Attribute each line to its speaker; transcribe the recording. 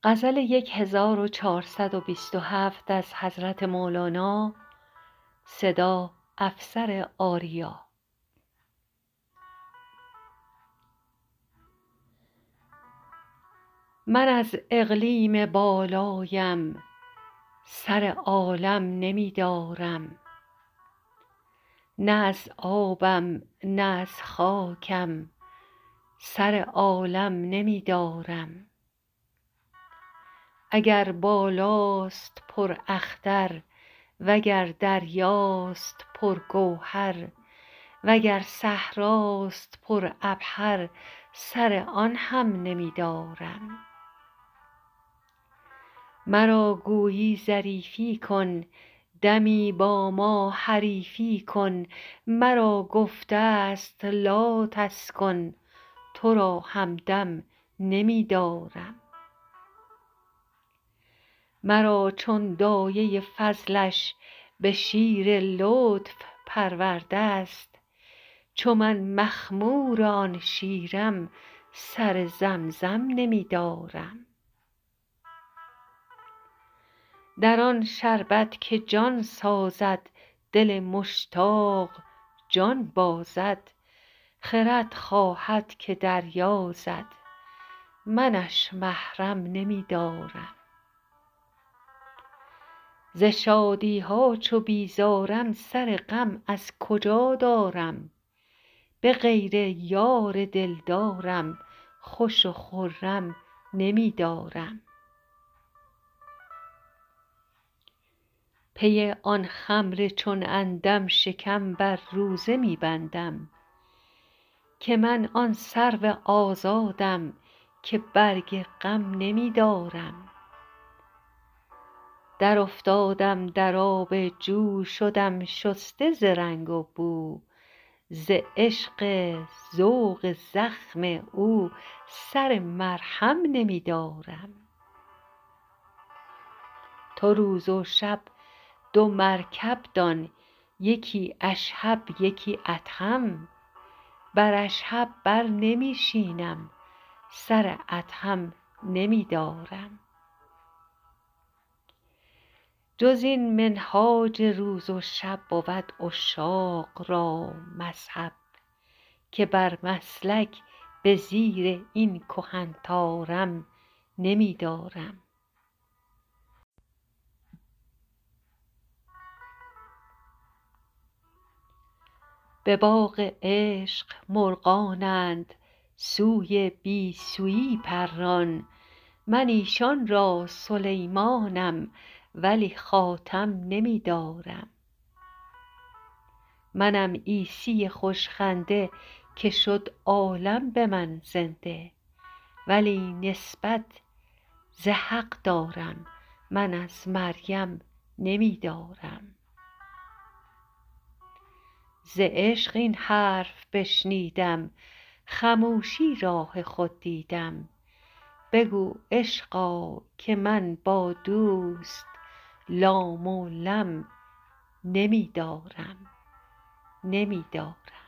Speaker 1: غزل 1427 از حضرت مولانا. صدا افسر آریا. من از اقلیم بالایم سر عالم نمی دارم، نه از آبم نه از خاکم سر عالم نمی دارم. اگر بالاست پر اختر وگر دریاست پر گوهر، وگر صحراست پر عبهر سر آن هم نمی دارم. مرا گویی ظریفی کن، دمی با ما حریفی کن، مرا گفته ست لا تسکن تو را همدم نمی دارم. مرا چون دایه فضلش به شیر لطف پرورده ست، چو من مخمور آن شیرم سر زمزم نمی دارم. در آن شربت که جان سازد دل مشتاق جان بازد، خرد خواهد که دریازد منش محرم نمی دارم. ز شادی ها چو بیزارم سر غم از کجا دارم، به غیر یار دلدارم خوش و خرم نمی دارم. پی آن خمر چون عندم شکم بر روزه می بندم، که من آن سرو آزادم که برگ غم نمی دارم. درافتادم در آب جو شدم شسته ز رنگ و بو، ز عشق ذوق زخم او سر مرهم نمی دارم. تو روز و شب دو مرکب دان، یکی اشهب یکی ادهم، بر اشهب بر نمی شینم سر ادهم نمی دارم. جز این منهاج روز و شب بود عشاق را مذهب، که بر مسلک به زیر این کهن طارم نمی دارم. به باغ عشق مرغانند سوی بی سویی پران، من ایشان را سلیمانم ولی خاتم نمی دارم. منم عیسی خوش خنده که شد عالم به من زنده، ولی نسبت ز حق دارم من از مریم نمی دارم. ز عشق این حرف بشنیدم خموشی راه خود دیدم، بگو عشقا که من با دوست لام و لم نمی دارم.